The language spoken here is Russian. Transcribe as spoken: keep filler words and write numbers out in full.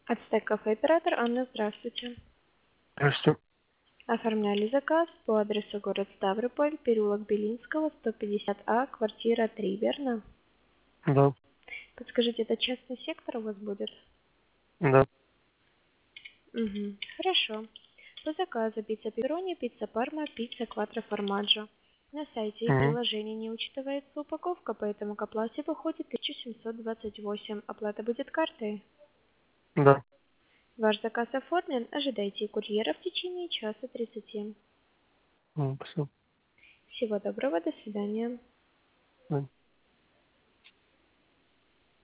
Ацтек кафе оператор Анна, здравствуйте. Здравствуйте. Оформляли заказ по адресу город Ставрополь, переулок Белинского, сто пятьдесят А, квартира три, верно? Да, Подскажите, это частный сектор у вас будет? да. Угу. Хорошо. По заказу пицца пепперони, пицца парма, пицца кваттро формаджо. На сайте и Угу. приложении не учитывается упаковка, поэтому к оплате выходит тысяча семьсот двадцать восемь. Оплата будет картой. Да. Ваш заказ оформлен. Ожидайте курьера в течение часа тридцати. М, Спасибо. Всего доброго, до свидания. Да.